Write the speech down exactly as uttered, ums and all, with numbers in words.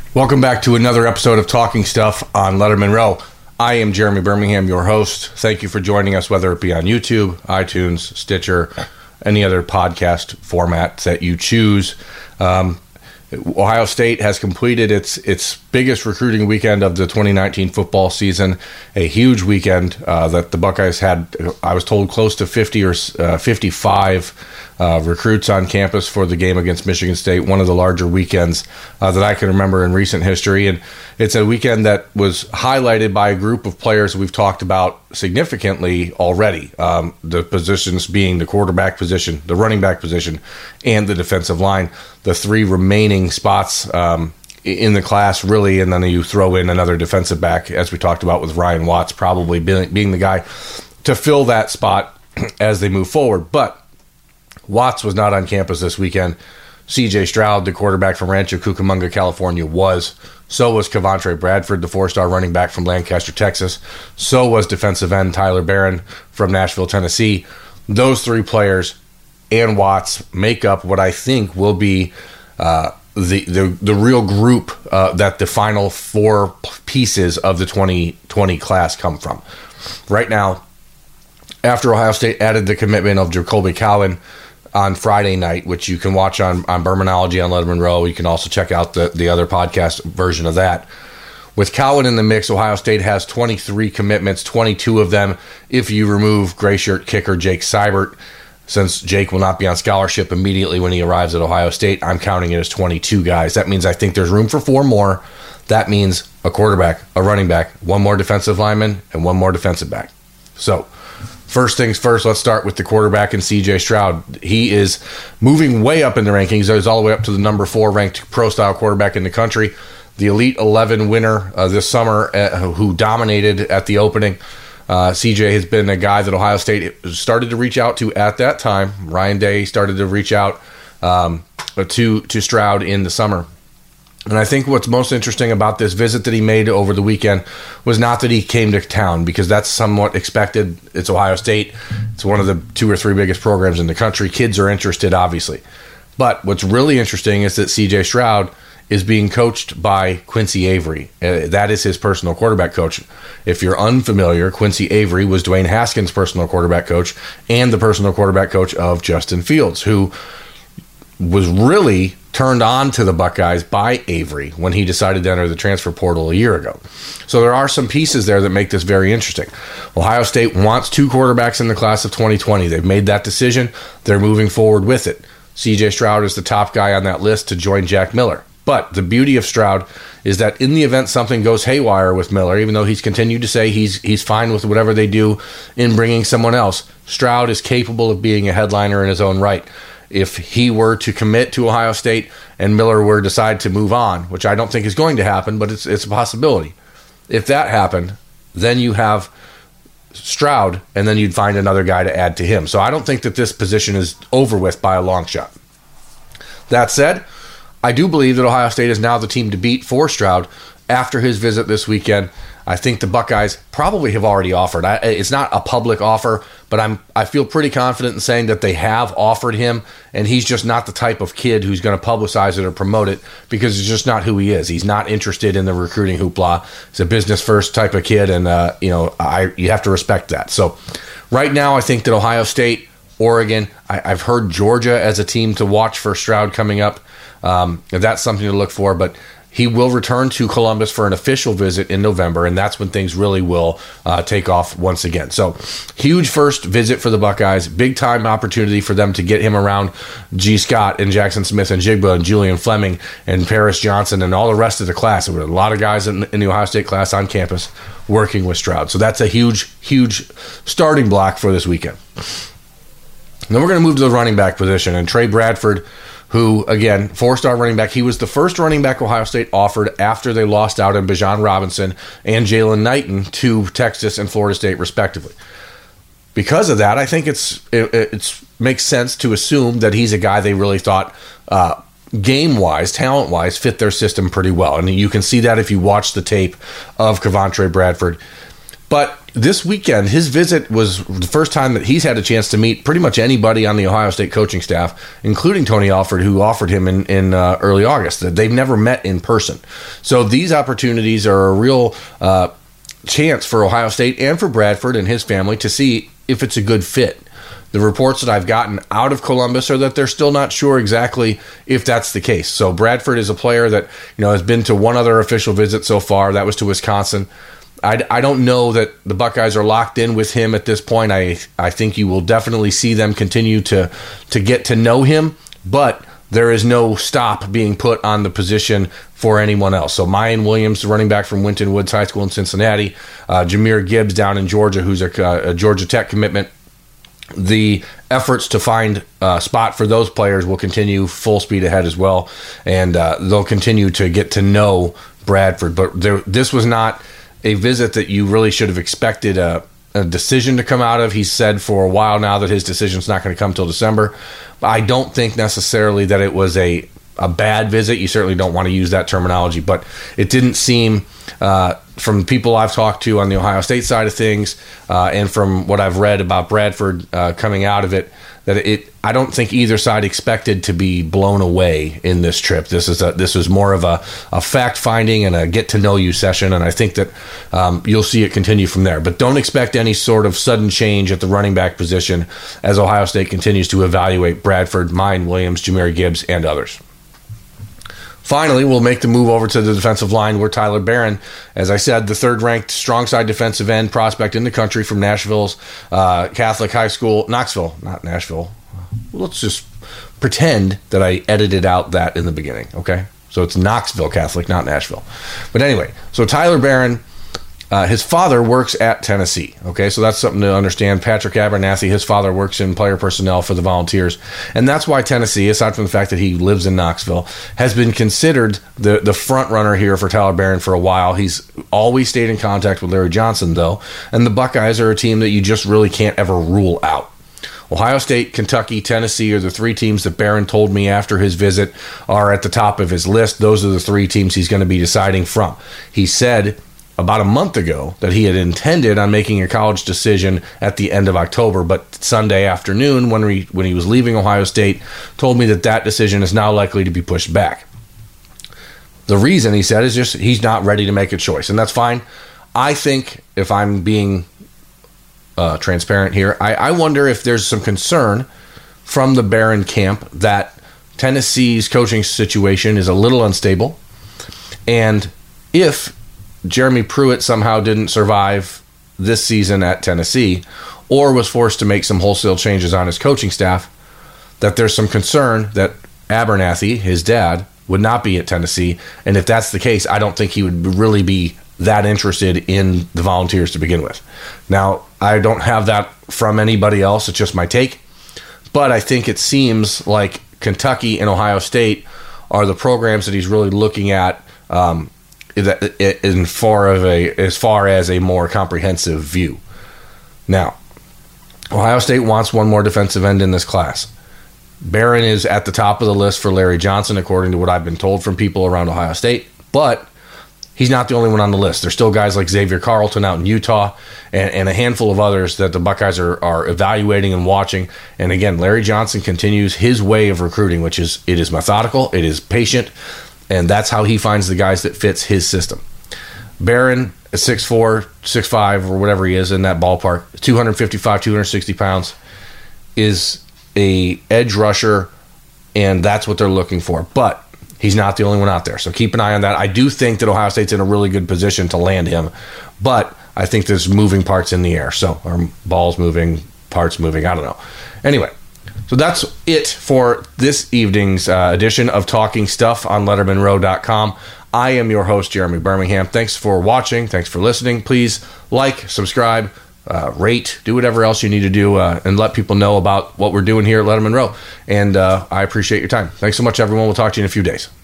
Welcome back to another episode of Talking Stuff on Letterman Row. I am Jeremy Birmingham, your host. Thank you for joining us, whether it be on YouTube, iTunes, Stitcher, any other podcast format that you choose. Um, Ohio State has completed its its biggest recruiting weekend of the twenty nineteen football season. A huge weekend uh, that the Buckeyes had, I was told, close to fifty or uh, fifty-five uh, recruits on campus for the game against Michigan State. One of the larger weekends uh, that I can remember in recent history. And it's a weekend that was highlighted by a group of players we've talked about significantly already. Um, the positions being the quarterback position, the running back position, and the defensive line. The three remaining spots um, in the class, really, and then you throw in another defensive back, as we talked about with Ryan Watts, probably being, being the guy to fill that spot as they move forward. But Watts was not on campus this weekend. C J Stroud, the quarterback from Rancho Cucamonga, California, was. So was Cavontre Bradford, the four-star running back from Lancaster, Texas. So was defensive end Tyler Barron from Nashville, Tennessee. Those three players and Watts make up what I think will be uh, the, the the real group uh, that the final four pieces of the twenty twenty class come from. Right now, after Ohio State added the commitment of Jacoby Cowan on Friday night, which you can watch on, on Bermanology on Letterman Row. You can also check out the, the other podcast version of that. With Cowan in the mix, Ohio State has twenty-three commitments, twenty-two of them if you remove gray shirt kicker Jake Seibert. Since Jake will not be on scholarship immediately when he arrives at Ohio State, I'm counting it as twenty-two guys. That means I think there's room for four more. That means a quarterback, a running back, one more defensive lineman, and one more defensive back. So, first things first, let's start with the quarterback and C J Stroud. He is moving way up in the rankings. He's all the way up to the number four ranked pro-style quarterback in the country. The Elite eleven winner uh, this summer uh, who dominated at the opening. Uh, C J has been a guy that Ohio State started to reach out to at that time. Ryan Day started to reach out um, to, to Stroud in the summer. And I think what's most interesting about this visit that he made over the weekend was not that he came to town, because that's somewhat expected. It's Ohio State. It's one of the two or three biggest programs in the country. Kids are interested, obviously. But what's really interesting is that C J Stroud is being coached by Quincy Avery. Uh, that is his personal quarterback coach. If you're unfamiliar, Quincy Avery was Dwayne Haskins' personal quarterback coach and the personal quarterback coach of Justin Fields, who was really turned on to the Buckeyes by Avery when he decided to enter the transfer portal a year ago. So there are some pieces there that make this very interesting. Ohio State wants two quarterbacks in the class of twenty twenty. They've made that decision. They're moving forward with it. C J Stroud is the top guy on that list to join Jack Miller. But the beauty of Stroud is that in the event something goes haywire with Miller, even though he's continued to say he's he's fine with whatever they do in bringing someone else, Stroud is capable of being a headliner in his own right. If he were to commit to Ohio State and Miller were to decide to move on, which I don't think is going to happen, but it's it's a possibility. If that happened, then you have Stroud, and then you'd find another guy to add to him. So I don't think that this position is over with by a long shot. That said, I do believe that Ohio State is now the team to beat for Stroud after his visit this weekend. I think the Buckeyes probably have already offered. I, it's not a public offer, but I'm I feel pretty confident in saying that they have offered him, and he's just not the type of kid who's going to publicize it or promote it, because it's just not who he is. He's not interested in the recruiting hoopla. He's a business first type of kid, and uh, you know I you have to respect that. So right now, I think that Ohio State, Oregon, I, I've heard Georgia as a team to watch for Stroud coming up. Um, that's something to look for, but he will return to Columbus for an official visit in November, and that's when things really will uh, take off once again. So, huge first visit for the Buckeyes, big-time opportunity for them to get him around G. Scott and Jackson Smith and Jigba and Julian Fleming and Paris Johnson and all the rest of the class. There were a lot of guys in, in the Ohio State class on campus working with Stroud. So that's a huge, huge starting block for this weekend. And then we're going to move to the running back position, and Trey Bradford, who, again, four-star running back. He was the first running back Ohio State offered after they lost out on Bijan Robinson and Jalen Knighton to Texas and Florida State, respectively. Because of that, I think it's it it's, makes sense to assume that he's a guy they really thought, uh, game-wise, talent-wise, fit their system pretty well. And you can see that if you watch the tape of Cavontre Bradford. But this weekend, his visit was the first time that he's had a chance to meet pretty much anybody on the Ohio State coaching staff, including Tony Alford, who offered him in, in uh, early August. They've never met in person. So these opportunities are a real uh, chance for Ohio State and for Bradford and his family to see if it's a good fit. The reports that I've gotten out of Columbus are that they're still not sure exactly if that's the case. So Bradford is a player that, you know, has been to one other official visit so far. That was to Wisconsin. I, I don't know that the Buckeyes are locked in with him at this point. I I think you will definitely see them continue to to get to know him, but there is no stop being put on the position for anyone else. So Mayan Williams, the running back from Winton Woods High School in Cincinnati, uh, Jahmyr Gibbs down in Georgia, who's a, a Georgia Tech commitment. The efforts to find a spot for those players will continue full speed ahead as well, and uh, they'll continue to get to know Bradford. But there, this was not a visit that you really should have expected a, a decision to come out of. He's said for a while now that his decision's not going to come till December. I don't think necessarily that it was a, a bad visit. You certainly don't want to use that terminology, but it didn't seem, uh, from people I've talked to on the Ohio State side of things, uh, and from what I've read about Bradford uh, coming out of it, that it I don't think either side expected to be blown away in this trip. This is a this was more of a, a fact finding and a get to know you session, and I think that um, you'll see it continue from there. But don't expect any sort of sudden change at the running back position as Ohio State continues to evaluate Bradford, Mayan Williams, Jahmyr Gibbs, and others. Finally, we'll make the move over to the defensive line where Tyler Barron, as I said, the third-ranked strong-side defensive end prospect in the country from Nashville's uh, Catholic High School, Knoxville, not Nashville. Let's just pretend that I edited out that in the beginning, okay? So it's Knoxville Catholic, not Nashville. But anyway, so Tyler Barron, uh, his father works at Tennessee, okay? So that's something to understand. Patrick Abernathy, his father works in player personnel for the Volunteers. And that's why Tennessee, aside from the fact that he lives in Knoxville, has been considered the, the front runner here for Tyler Barron for a while. He's always stayed in contact with Larry Johnson, though. And the Buckeyes are a team that you just really can't ever rule out. Ohio State, Kentucky, Tennessee are the three teams that Barron told me after his visit are at the top of his list. Those are the three teams he's going to be deciding from. He said about a month ago that he had intended on making a college decision at the end of October, but Sunday afternoon when we, when he was leaving Ohio State, told me that that decision is now likely to be pushed back. The reason, he said, is just he's not ready to make a choice, and that's fine. I think, if I'm being uh, transparent here, I, I wonder if there's some concern from the Barron camp that Tennessee's coaching situation is a little unstable, and if Jeremy Pruitt somehow didn't survive this season at Tennessee or was forced to make some wholesale changes on his coaching staff, that there's some concern that Abernathy, his dad, would not be at Tennessee. And if that's the case, I don't think he would really be that interested in the Volunteers to begin with. Now, I don't have that from anybody else. It's just my take. But I think it seems like Kentucky and Ohio State are the programs that he's really looking at um, in far of a as far as a more comprehensive view. Now, Ohio State wants one more defensive end in this class. Barron is at the top of the list for Larry Johnson, according to what I've been told from people around Ohio State, but he's not the only one on the list. There's still guys like Xavier Carlton out in Utah and, and a handful of others that the Buckeyes are, are evaluating and watching. And again, Larry Johnson continues his way of recruiting, which is it is methodical, it is patient, and that's how he finds the guys that fits his system. Barron, six four, six five, or whatever he is in that ballpark, two fifty-five, two sixty pounds, is a edge rusher, and that's what they're looking for. But he's not the only one out there, so keep an eye on that. I do think that Ohio State's in a really good position to land him, but I think there's moving parts in the air. So, or balls moving, parts moving, I don't know. Anyway, so that's it for this evening's uh, edition of Talking Stuff on Letterman Row dot com. I am your host, Jeremy Birmingham. Thanks for watching. Thanks for listening. Please like, subscribe, uh, rate, do whatever else you need to do, uh, and let people know about what we're doing here at Letterman Row. And uh, I appreciate your time. Thanks so much, everyone. We'll talk to you in a few days.